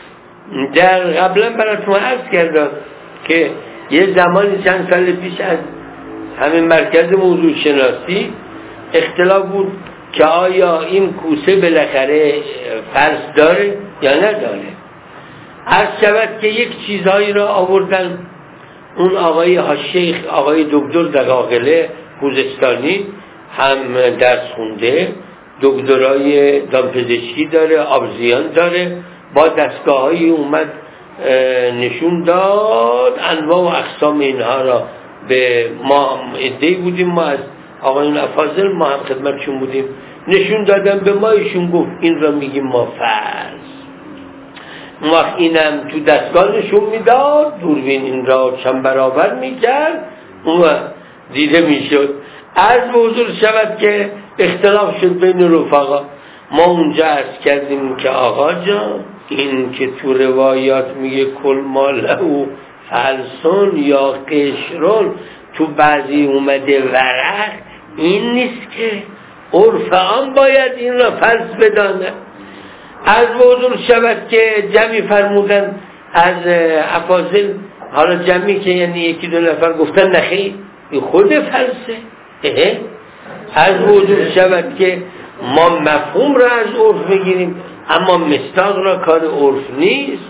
در قبلا براتون عرض کردم که یه زمانی چند سال پیش از همین مرکز موضوع شناسی اختلاف بود که آیا این کوسه بالاخره فرض داره یا نداره عرض شود که یک چیزهایی را آوردن اون آقای حاشیه آقای دکتر دقاقله خوزستانی هم درس خونده دکترای دامپزشکی داره آبزیان داره با دستگاه‌هایی اومد نشون داد انواع و اقسام اینها را به ما عده‌ای بودیم ما از آقایون افاضل ما هم خدمتشون بودیم نشون دادن به ما ایشون گفت این را میگیم ما فرض ما اینم تو دستگاه نشون میداد دوربین این را چند برابر میکرد اون دیده میشد از حضور شود که اختلاف شد بین رفقا ما اونجا عرض کردیم که آقا جان این که تو روایات میگه کل ماله و فلسون یا قشرون تو بعضی اومده ورق این نیست که عرف عام باید این را فرض بدانه از حضور شود که جمعی فرمودن از افاضل حالا جمعی که یعنی یکی دو نفر گفتن نخیر این خود فرضه از حضور شود که ما مفهوم را از عرف بگیریم اما مصداق را کار عرف نیست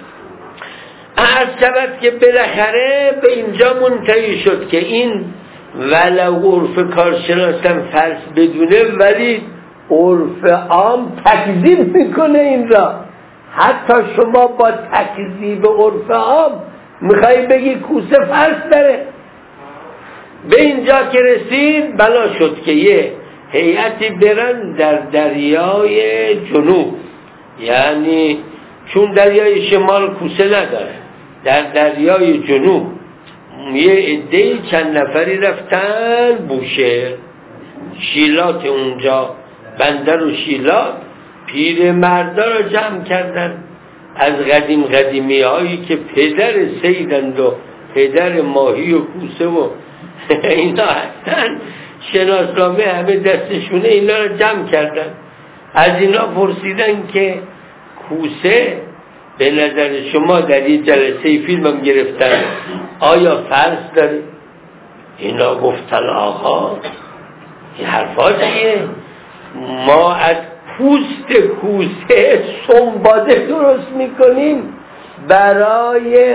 از شود که بالاخره به اینجا منتهی شد که این ولو عرف کارشناسم فرض بدونه ولی عرف عام تکذیب میکنه این را حتی شما با تکذیب عرف عام میخوایی بگی کوسه فرض داره به اینجا که رسید بلا شد که یه هیئتی برن در دریای جنوب یعنی چون دریای شمال کوسه نداره در دریای جنوب یه عده‌ای چند نفری رفتن بوشهر شیلات اونجا بندر و شیلات پیر مردا را جمع کردن از قدیمی هایی که پدر سیدند و پدر ماهی و کوسه و اینا هستن شناسنامه همه دستشونه اینا را جمع کردن از اینا پرسیدن که کوسه به نظر شما در یه جلسه فیلمم گرفتن آیا فرض داره؟ اینا گفتن آقا این حرفا چیه؟ ما از پوست کوسه سنباده درست میکنیم برای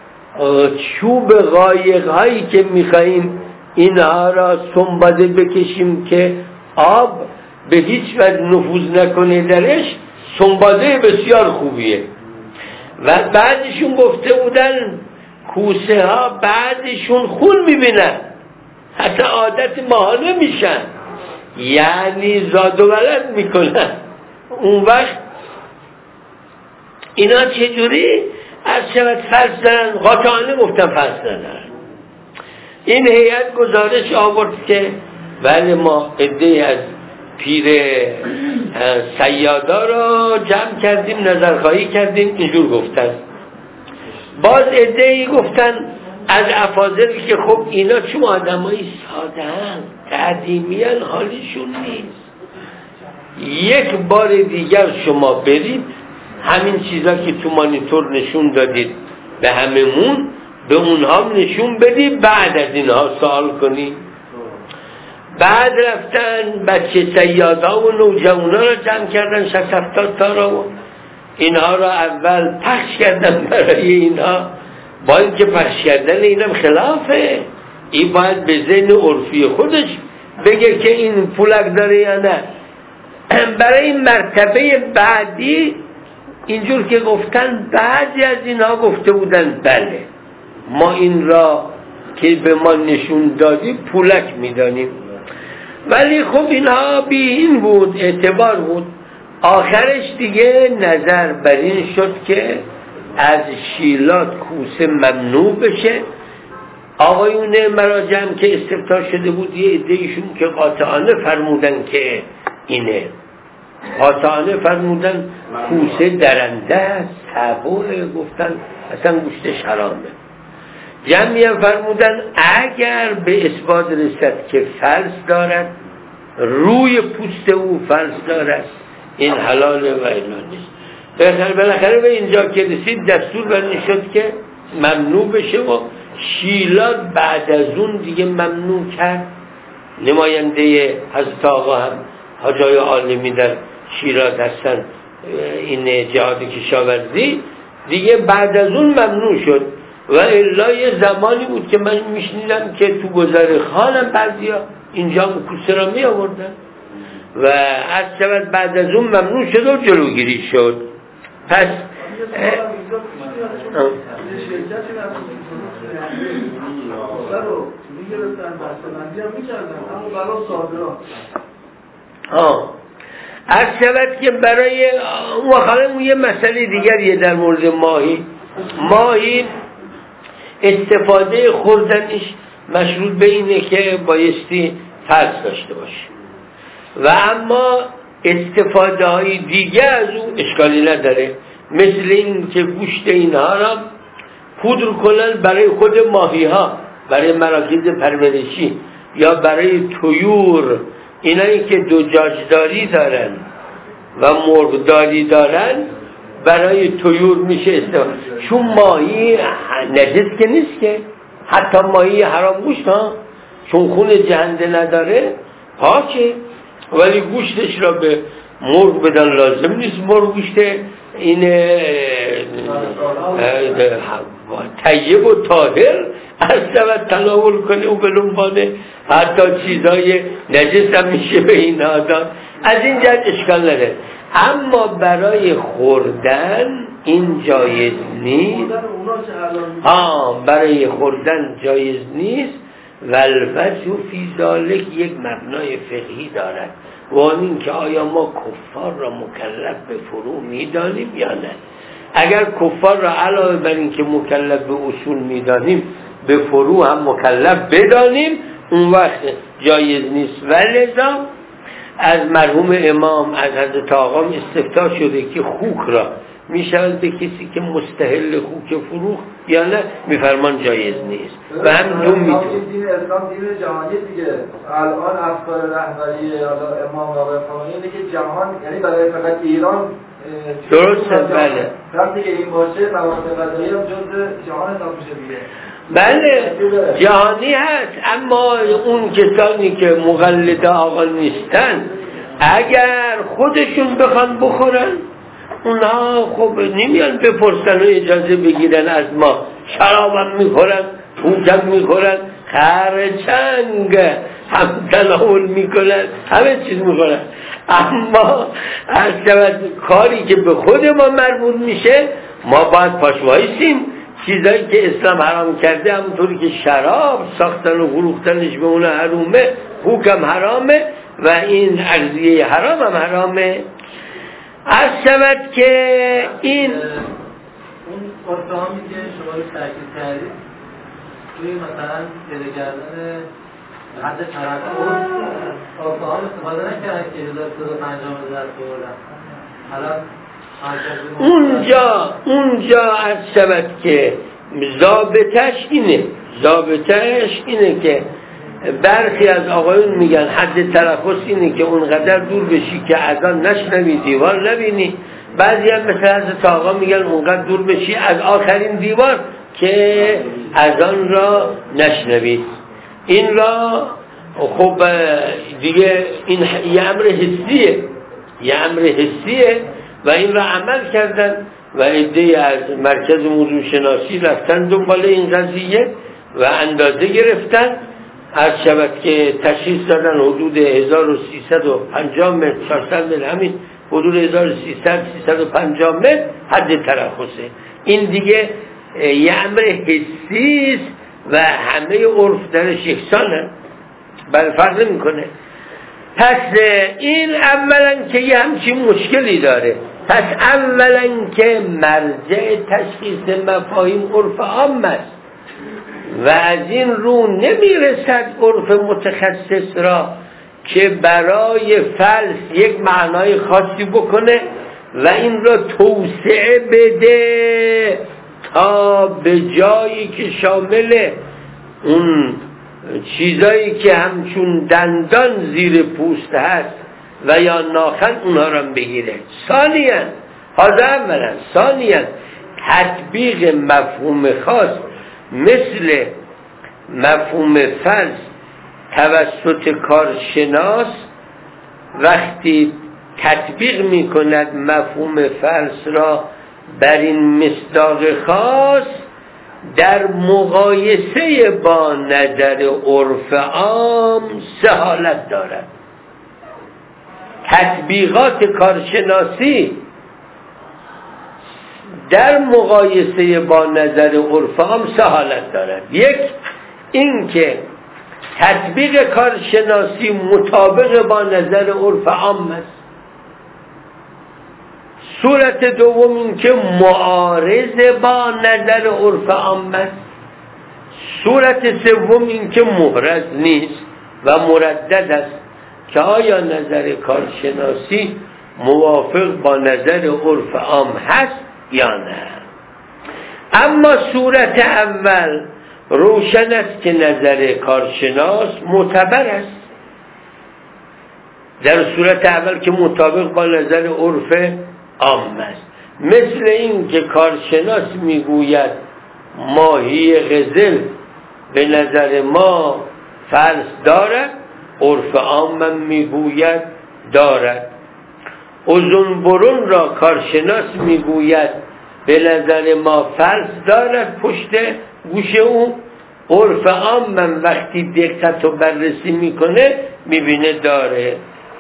چوب قایق هایی که میخواییم اینها را سنباده بکشیم که آب به هیچ وجه نفوذ نکنه درش سنباده بسیار خوبیه و بعدشون گفته بودن کوسه ها بعدشون خون میبینن حتی عادت ماها نمیشن یعنی زاد و ولد میکنن اون وقت اینا چجوری از شود فرض دارن قاطعانه گفتن فرض دارن این هیئت گزارش آورد که ولی ما عده‌ای از پیر سیادا را جمع کردیم نظرخواهی کردیم اینجور گفتن باز عده‌ای گفتن از افاضل که خب اینا چون آدمایی ساده هستند قدیمیان حالیشون نیست یک بار دیگر شما برید همین چیزا که تو مانیتور نشون دادید به هممون به اونها نشون بدید بعد از اینها سوال کنید بعد رفتن بچه سیادا و نوجوانا را جمع کردن 60-70 تا را اینها را اول پخش کردن برای اینها با اینکه پخش کردن اینم خلافه این باید به ذهن عرفی خودش بگه که این پولک داره یا نه. برای این مرتبه بعدی اینجور که گفتن بعضی از اینها گفته بودن بله ما این را که به ما نشون دادی پولک میدانیم، ولی خب اینها بی این بود، اعتبار بود. آخرش دیگه نظر بر این شد که از شیلات کوسه ممنوع بشه. آقایون مراجم که استفتاء شده بود یه عده‌ایشون که قاطعانه فرمودن که اینه، قاطعانه فرمودن کوسه درنده است، تبوه، گفتن اصلا گوشتش حرامه. جمعی هم فرمودن اگر به اثبات رسد که فلس دارد، روی پوست او فلس دارد، این حلاله و الا نیست. بالاخره به اینجا که رسید دستور برمی شد که ممنوع بشه و شیلات بعد از اون دیگه ممنوع کرد. نماینده حضرت آقا هم حاجای عالمی در شیراز هستن، این جهاد کشاورزی دیگه بعد از اون ممنوع شد. و الا یه زمانی بود که من میشنیدم که تو گذرخانم بعضیا اینجا کوسه را می آوردن و از شود بعد از اون ممنوع شد و جلوگیری شد. پس از شود که برای اون یه مسئله دیگریه در مورد ماهی استفاده خوردنش مشروط به اینه که بایستی فلس داشته باشه و اما استفاده های دیگه از اون اشکالی نداره، مثل این که گوشت اینها را پودر کنن برای خود ماهی ها، برای مراکز پرورشی یا برای طیور، اینایی که دجاجداری دارن و مرغداری دارن برای طیور میشه استفاده. چون ماهی نجس که نیست که، حتی ماهی حرام گوشت ها چون خون جهنده نداره پاکه، ولی گوشتش را به مرغ بدن لازم نیست. مرغ گوشت این طیب و طاهر از سبت تناول کنه و بلنبانه، حتی چیزای نجس هم میشه به این آدم، از این جهت اشکال نداره. اما برای خوردن این جایز نیست. برای خوردن جایز نیست. والوجه فی ذلک یک مبنای فقهی دارد و این که آیا ما کفار را مکلف به فروع میدانیم یا نه. اگر کفار را علاوه بر این که مکلف به اصول میدانیم به فروع هم مکلف بدانیم، اون وقت جایز نیست. ولذا از مرحوم امام از حضرت آقا استفتاء شده که خوک را میشود به کسی که مستحل خوک فروخ یا نه، میفرمان جایز نیست و هم دوم میتونه. دین اسلام دین جهانی دیگه. الان افکار رهبری امام آقای خمینی اینه که جهان، یعنی برای فقط ایران درسته. بله وقتی که این باشه مواد غذایی هم جزء جهان حساب میشه دیگه. بله جهانی هست، اما اون کسانی که مقلد آقا نیستن اگر خودشون بخوان بخورن، اونها خب نمیان بپرسن و اجازه بگیرن از ما. شرابم میخورن، پوکم میخورن، خرچنگ هم تناول میکنن، همه چیز میخورن. اما از کاری که به خود ما مربوط میشه ما باید پاشوایسیم. چیزایی که اسلام حرام کرده همونطوری که شراب ساختن و فروختنش به اون حرامه، حکم حرامه و این عرضیه حرام هم حرامه. از شود که این اون قرآنی که شما رو تاکید کردید توی مثلا پیدا کردن حد ترقه قرآن استفاده نکردن که 1350 بردن. اونجا از شود که ضابطش اینه که برخی از آقایون میگن حد ترخص اینه که اونقدر دور بشی که اذان نشنوی، دیوار نبینی. بعضی هم مثل حضرت آقا میگن اونقدر دور بشی از آخرین دیوار که اذان را نشنوی. این را خب دیگه این یه امر حسیه و این را عمل کردن و عده‌ای از مرکز موضوع شناسی رفتن دنبال این قضیه و اندازه گرفتن، از شود که تشخیص دادن حدود 1350 متر 400 متر، همین حدود 1300 350 متر حد ترخصه. این دیگه یه امر حسی است و همه عرف درش یکسانه، بل فرق میکنه. پس این اولا که یه همچین مشکلی داره. پس اولا که مرجع تشخیص مفاهیم عرف عام است و از این رو نمیرسد عرف متخصص را که برای فلس یک معنای خاصی بکنه و این را توسعه بده تا به جایی که شامل اون چیزایی که همچون دندان زیر پوست هست و یا ناخن اونها را بگیره. ثانیاً اولا تطبیق مفهوم خاص مثل مفهوم فلس توسط کارشناس وقتی تطبیق می کند مفهوم فلس را بر این مصداق خاص، در مقایسه با نظر عرف عام سه حالت دارد. تطبیقات کارشناسی در مقایسه با نظر عرف عام سه حالت دارد. یک، این که تطبیق کارشناسی مطابق با نظر عرف عام است. صورت دوم این که معارض با نظر عرف عام است. صورت سوم این که محرز نیست و مردد است که آیا نظر کارشناسی موافق با نظر عرف عام هست یا نه. اما صورت اول روشن است که نظر کارشناس معتبر است. در صورت اول که مطابق با نظر عرف عام است، مثل این که کارشناس میگوید ماهی قزل به نظر ما فلس دارد، عرف عام هم میگوید دارد. اوزون برون را کارشناس میگوید به نظر ما فلس دارد پشت گوش او، عرف عام من وقتی دقت و بررسی میکنه میبینه داره.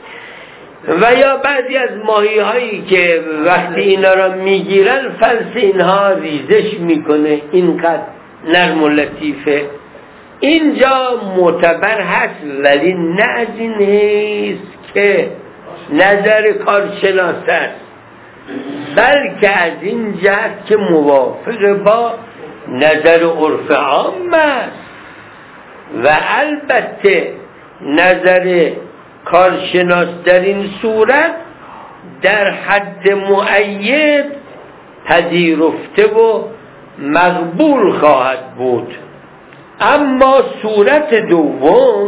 و یا بعضی از ماهی هایی که وقتی اینا را میگیرن فلس اینها ریزش میکنه، اینقدر نرم و لطیفه. اینجا معتبر هست، ولی نه از این حیث که نظر کارشناس است، بلکه از این جهت که موافق با نظر عرف عام است. و البته نظر کارشناس در این صورت در حد معید پذیرفته و مقبول خواهد بود. اما صورت دوم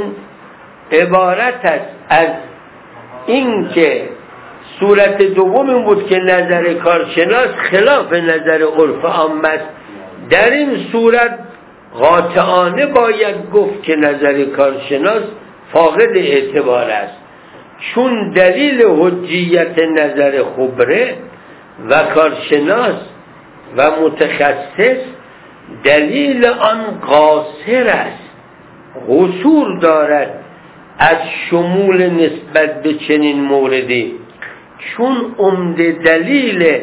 عبارت است از این که صورت دوم این بود که نظر کارشناس خلاف نظر عرف عام است. در این صورت قاطعانه باید گفت که نظر کارشناس فاقد اعتبار است، چون دلیل حجیت نظر خبره و کارشناس و متخصص دلیل آن قاصر است، قصور دارد از شمول نسبت به چنین موردی، چون عمده دلیل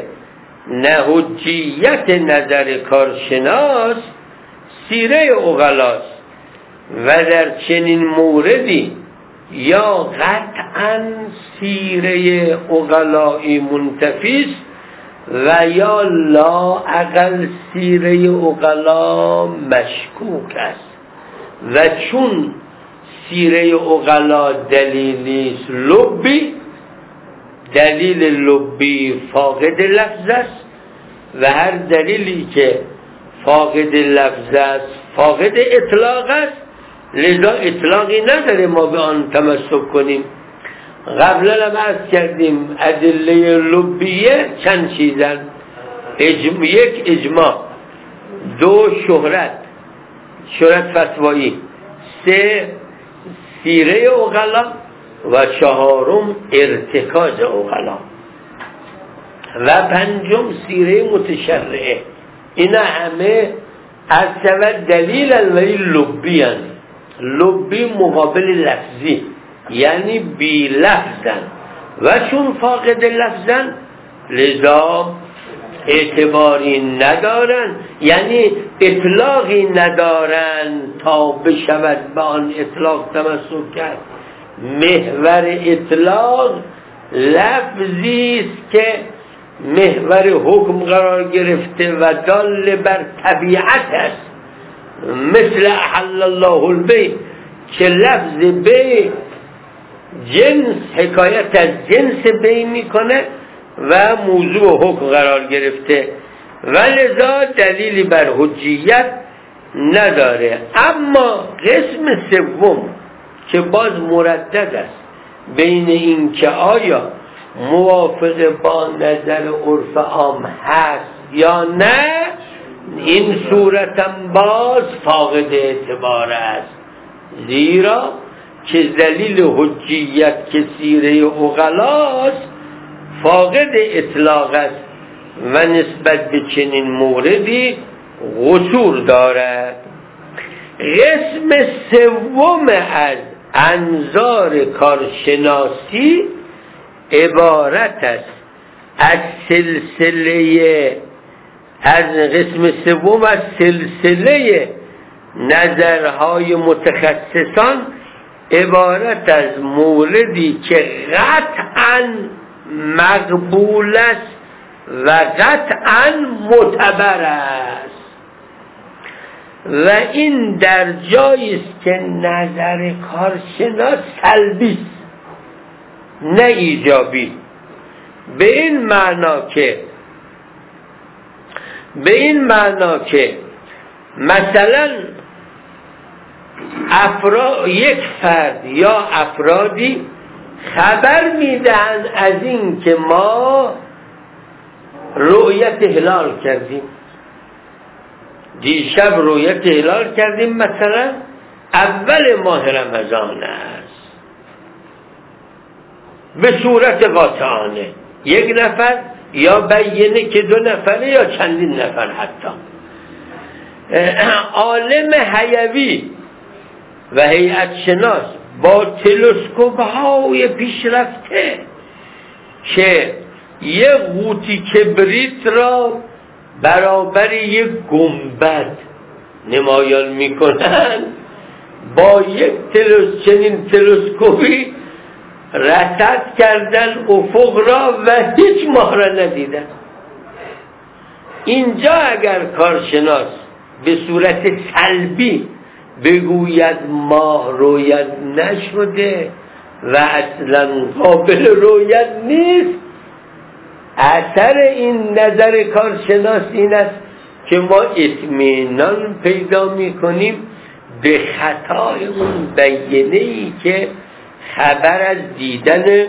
نهجیت نظر کارشناس سیره عقلاست و در چنین موردی یا قطعا سیره عقلایی منتفیست و یا لا اقل سیره عقلا مشکوک است. و چون سیره عقلا دلیلیست لبی، دلیل لبی فاقد لفظ است و هر دلیلی که فاقد لفظ است فاقد اطلاق است، لذا اطلاقی نداره ما به آن تمسک کنیم. قبلا هم عرض کردیم ادله لبیه چند چیزن: یک اجماع، دو شهرت فتوایی، سه سیره عقلا و چهارم ارتکاز عقلا و پنجم سیره متشرعه. اینا همه از شود دلیل ولی لبی هست. لبی مقابل لفظی یعنی بی لفظن و چون فاقد لفظن لذا اعتباری ندارن، یعنی اطلاقی ندارن تا بشود به آن اطلاق تمسک کرد. محور اطلاق لفظی است که محور حکم قرار گرفته و دال بر طبیعت است، مثل احل الله البیع که لفظ بیع جنس حکایت از جنس بیع میکنه و موضوع حکم قرار گرفته و لذا دلیلی بر حجیت نداره. اما قسم سوم که باز مردد است بین این که آیا موافق با نظر عرف عام هست یا نه، این صورتم باز فاقد اعتبار است، زیرا که دلیل حجیت که سیره عقلاست فاقد اطلاق است و نسبت به چنین موردی قصور دارد. قسم سوم از انظار کارشناسی عبارت است از قسم سوم از سلسله نظرهای متخصصان، عبارت از موردی که قطعاً مقبول است و قطعاً معتبر است و این در جایی است که نظر کارشناس سلبی است نه ایجابی، به این معنا که مثلا یک فرد یا افرادی خبر میدن از این که ما رؤیت هلال کردیم، دیشب رؤیت هلال کردیم، مثلا اول ماه رمضان است، به صورت قاطعانه یک نفر یا بینه که 2 نفره یا چندین نفر، حتی عالم حیوی و هیئت شناس با تلسکوپ های پیشرفته که یک قوطی کبریت را برابر یک گنبد نمایان میکنن، با یک چنین تلسکوپی رصد کردن افق را و هیچ ماه را ندیدن. اینجا اگر کارشناس به صورت سلبی بگوید ماه رویت نشده و اصلا قابل رویت نیست، اثر این نظر کارشناس این است که ما اطمینان پیدا میکنیم به خطای اون بیانیه‌ای که خبر از دیدن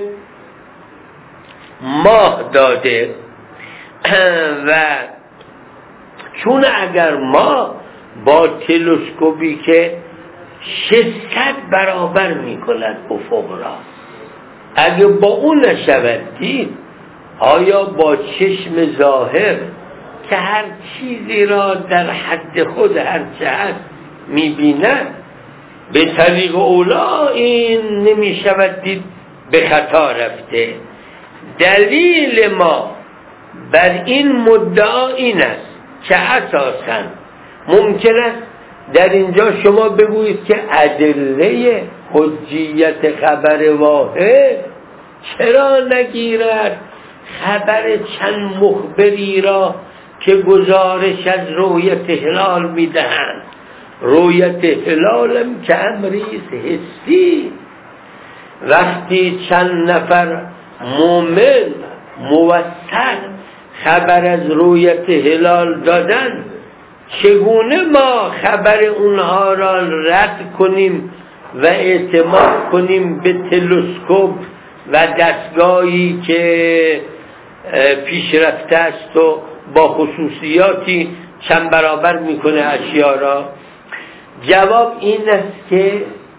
ماه داده. و چون اگر ما با تلسکوپی که 600 برابر میکند افق را، اگه با اون نشود دید، آیا با چشم ظاهر که هر چیزی را در حد خود هرچه هست میبیند، به طریق اولا این نمیشود دید به خطا رفته. دلیل ما بر این مدعا این است که اساساً ممکن است در اینجا شما بگویید که ادله حجیت خبر واحد چرا نگیرد خبر چند مخبری را که گزارش از رؤیت هلال میدهند. رؤیت هلالم که امریست حسی، وقتی چند نفر مومن موثق خبر از رؤیت هلال دادن، چگونه ما خبر اونها را رد کنیم و اعتماد کنیم به تلسکوپ و دستگاهی که پیشرفته است و با خصوصیاتی چند برابر میکنه اشیا را؟ جواب این است که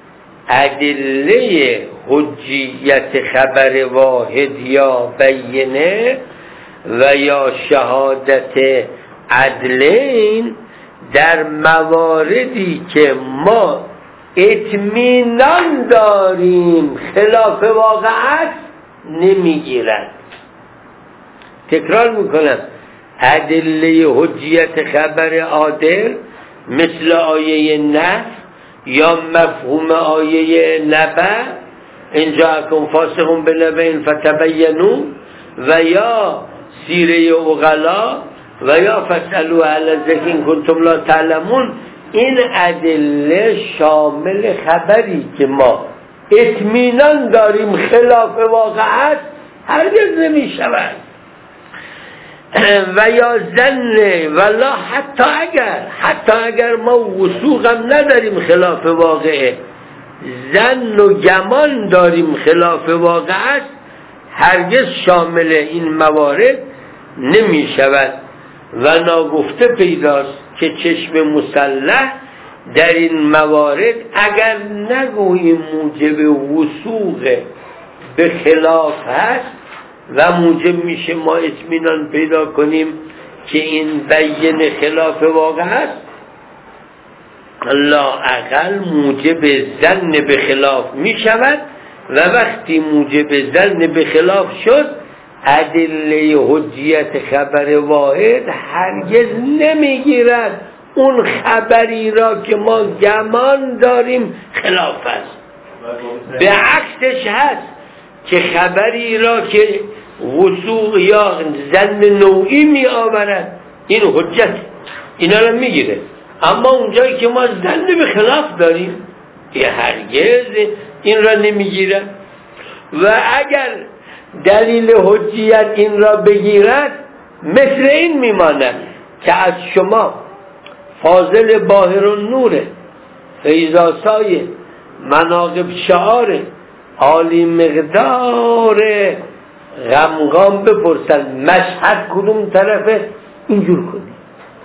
ادله حجیت خبر واحد یا بینه و یا شهادت عدلین در مواردی که ما اطمینان داریم خلاف واقعات نمیگیرند. تکرار میکنم، ادله حجیت خبر عادل مثل آیه نفی یا مفهوم آیه نبأ اینجا اکن فاسقون بنبأ فتبینوا و یا سیره عقلا و یا فاسألوا اهل الذکر ان کنتم لا تعلمون، این ادله شامل خبری که ما اطمینان داریم خلاف واقعات هرگز نمی شود. و یا ظن ولا حتی اگر ما وثوقم نداریم خلاف واقعه، ظن و گمان داریم خلاف واقعات، هرگز شامل این موارد نمی شود. و ناگفته پیداست که چشم مسلح در این موارد اگر نگوییم موجب وثوق به خلاف هست و موجب میشه ما اطمینان پیدا کنیم که این بیان خلاف واقع هست، لااقل موجب ظن به خلاف می شود و وقتی موجب ظن به خلاف شد ادله حجیت خبر واحد هرگز نمیگیرد اون خبری را که ما گمان داریم خلاف است. به عکسش هست که خبری را که وثوق یا ظن نوعی می آورد این حجت اینا را میگیره، اما اونجایی که ما ظن به خلاف داریم هرگز این را نمیگیره. و اگر دلیل حجیت این را بگیرد مثل این میماند که از شما فاضل باهر النوره فیضاسای مناقب شعاره عالی مقدار غمغام بپرسن مشهد کدوم طرفه اینجور کنید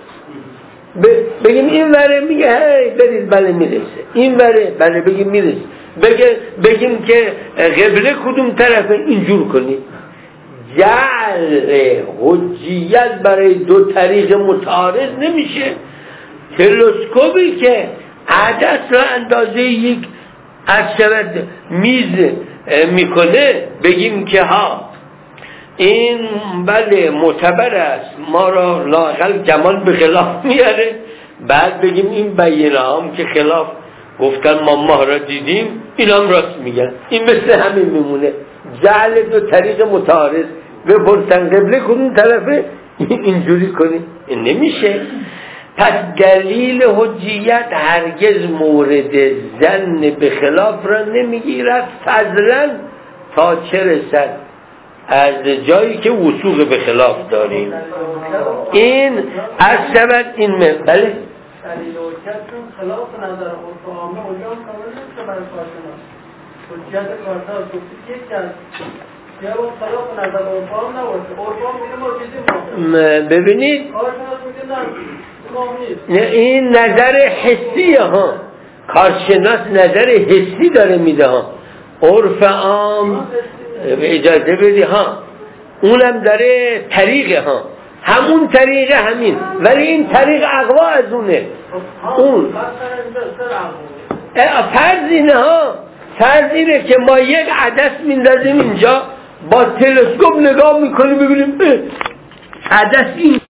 بگیم این وره میگه هی برید بله میرسه، این وره بله بگیم میرسه، بگیم که قبله کدوم طرفه اینجور کنید. جعل حجیت برای دو طریق متعارض نمیشه. تلسکوپی که عدس را اندازه یک عدد میز میکنه بگیم که ها این بله معتبر است، ما را لااقل گمان به خلاف میاره، بعد بگیم این بیانه هم که خلاف گفتن ما ماه را دیدیم این هم راست میگن. این مثل همین میمونه، جعل دو طریق متعارض بپرسن قبله کدوم طرفه اینجوری کنی، این نمیشه. پس دلیل حجیت هرگز مورد ظن به خلاف را نمیگیرد فضلا تا چه رسد از جایی که وثوق به خلاف داریم. این از سبب این بله دلیل حجیت خلاف نظر عامه اونجا هم کامل نمیشه برای کارشناس. حجیت کارشناس گفتی یک کس یا با خلاف نظر عرفان نباشه، عرفان میگه ما دیدیم ببینید کارشناس نه این نظر حسیه ها، کارشناس نظر حسی داره میده ها، عرف عام اجازه بدی ها اونم داره طریقه ها، همون طریقه همین، ولی این طریق اقوا از اونه. اون فرض اینه ها، فرض اینه که ما یک عدس میندازیم اینجا با تلسکوپ نگاه میکنیم ببینیم عدس این